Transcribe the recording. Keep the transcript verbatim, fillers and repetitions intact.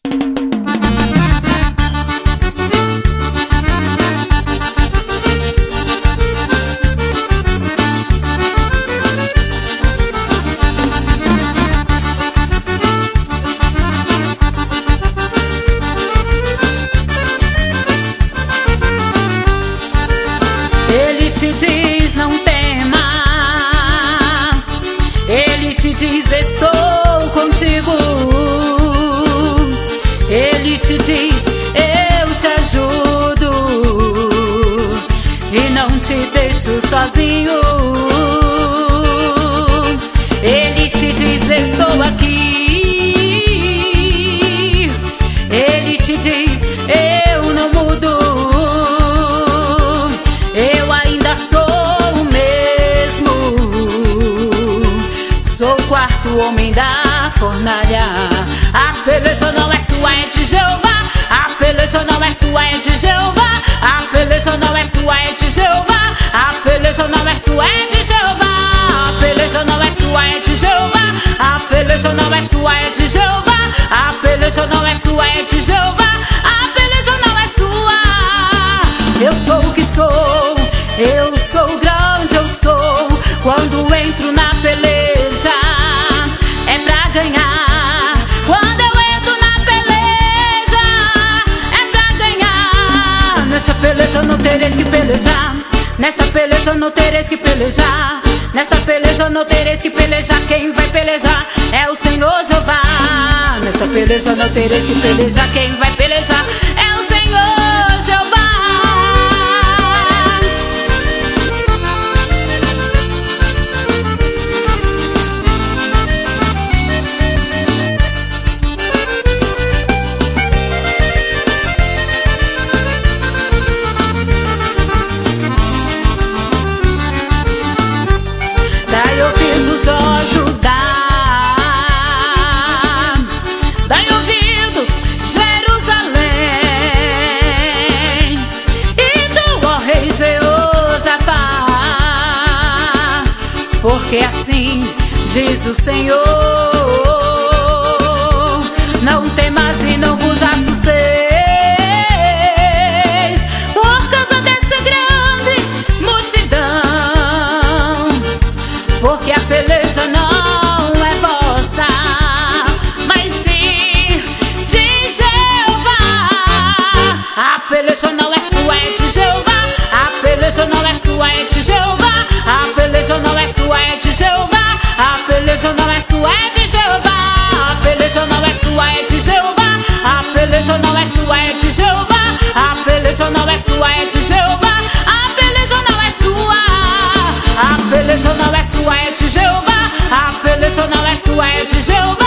Ele te diz não temas, ele te diz estou contigo, ele te diz eu te ajudo e não te deixo sozinho. Ele te diz estou aqui, ele te diz eu não mudo, eu ainda sou o mesmo, sou o quarto homem da fornalha. A peleja não é sua, é de Jeová. A peleja não é sua, é de Jeová. A peleja não é sua, é de Jeová. A peleja não é sua, é de Jeová. A peleja não é sua, é de Jeová. A peleja não é sua, é de Jeová. A peleja não é sua, é de Jeová. A peleja não é sua. Eu sou o que sou, eu sou grande, eu sou. Quando entro na peleja é pra ganhar. Quando eu entro na peleja é pra ganhar. Nesta peleja não tereis que pelejar. Nesta peleja não tereis que pelejar. Nesta peleja não tereis que pelejar. Quem vai pelejar é o Senhor Jeová. Nesta peleja não tereis que pelejar. Quem vai pelejar é o Senhor Jeová. Dai ouvidos, ó Judá, dai ouvidos, Jerusalém, e tu, ó rei Jeosafá, porque assim diz o Senhor: não temas e não vos assusteis por causa dessa grande multidão, porque a peleja não é vossa, mas sim de Jeová. A peleja não é sua, é de Jeová. A peleja não é sua, é de Jeová. A peleja não é sua, é de Jeová. A peleja não é sua, é de Jeová. A peleja não é sua, é de Jeová. A peleja não é sua, é de Jeová. A peleja não é sua, é de Jeová. A peleja não é sua. A peleja não é sua, é de Jeová. A peleja não é sua, é de Jeová.